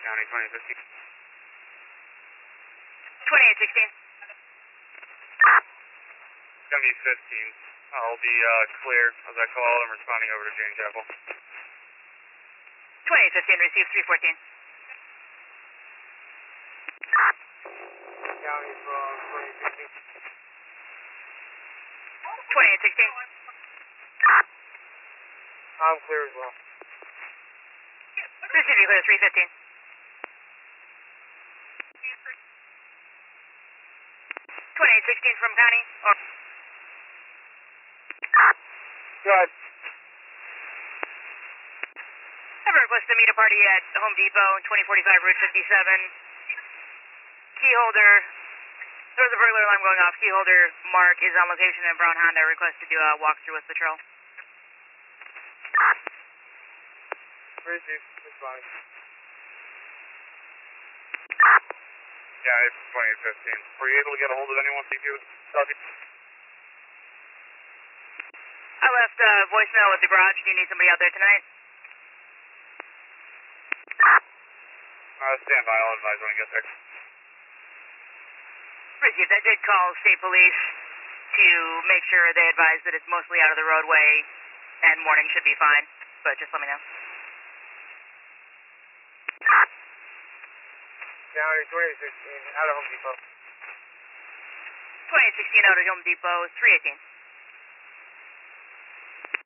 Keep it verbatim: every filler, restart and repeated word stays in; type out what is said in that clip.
County, twenty fifteen. twenty-eight sixteen. County fifteen. I'll be uh, clear as I call. I'm responding over to Jane Chapel. twenty-eight fifteen, receive three fourteen. County from twenty sixteen. twenty-eight sixteen. I'm clear as well. Receive you clear, three fifteen. twenty-eight sixteen from County. Or Go ahead. I have a request to meet a party at Home Depot, twenty forty-five Route fifty-seven. Key holder, there was a burglar alarm going off. Key holder Mark is on location in Brown Honda. Request to do a walkthrough with patrol. Receive. Responding. Yeah, it's twenty fifteen. Were you able to get a hold of anyone to you? I left a voicemail at the garage. Do you need somebody out there tonight? Uh, stand by. I'll advise when I get there. Received. I did call state police to make sure they advise that it's mostly out of the roadway and morning should be fine, but just let me know. County twenty sixteen, out of Home Depot. twenty-eight sixteen out of Home Depot, three eighteen.